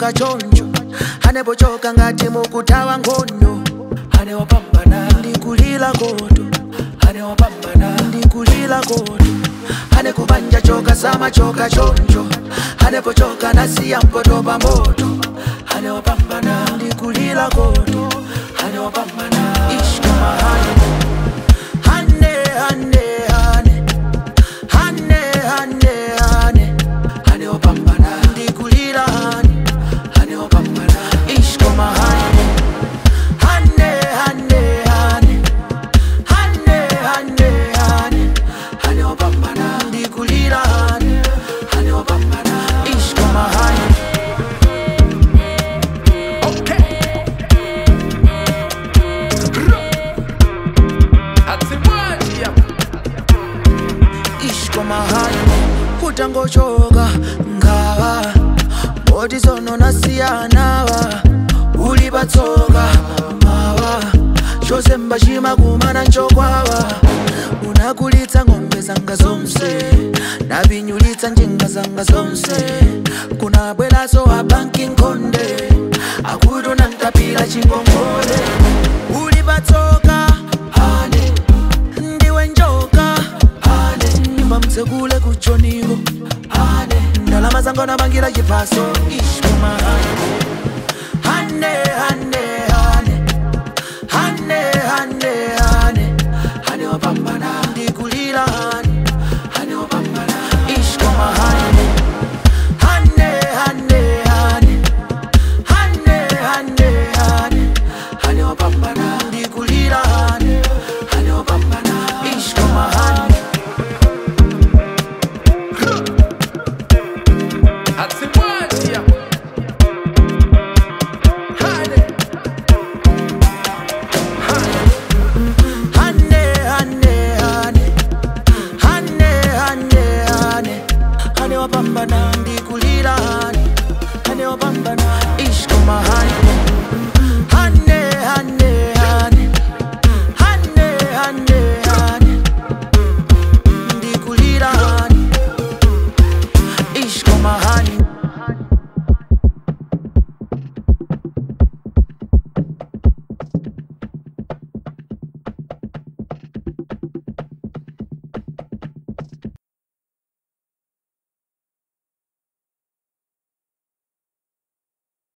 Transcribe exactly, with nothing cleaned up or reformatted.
choka choncho hane bochoka ngati mukutawa ngondo hane wapambana ndikulila koto hane wapambana ndikulila koto hane kubanja choka sama choka choncho hane bochoka nasiya mpoto pa moto hane wapambana ndikulila koto hane wapambana ishka mahane hane hane hane hane hane hane hane wapambana ndikulila hane hane wapambana ishka mahane hane hane hane hane hane hane hane wapambana ndikulila hane hane wapambana ishka mahane. Kutangochoka ngawa bodi zono nasiyanawa uli batsoka mawa chose mbashima kumana nchokwawa unakulitsa ngombe zanga zonse nabinyulitsa njinga zanga zonse kuna bwelaso wa banking konde akudu nantapila chingongole uli batsoka hane ndiwe njoka msekule kuchonigo hane ndalama zangu na bangira jipaso ishkuma hane hane hane hane hane hane hane wapambana ndikulila hane hane wapambana ishkuma hane hane hane hane hane hane hane hane wapambana ndikulila hane hane wapambana ishkuma hane. Wapambana ndikulila hane hane wapambana ishkuma hane hane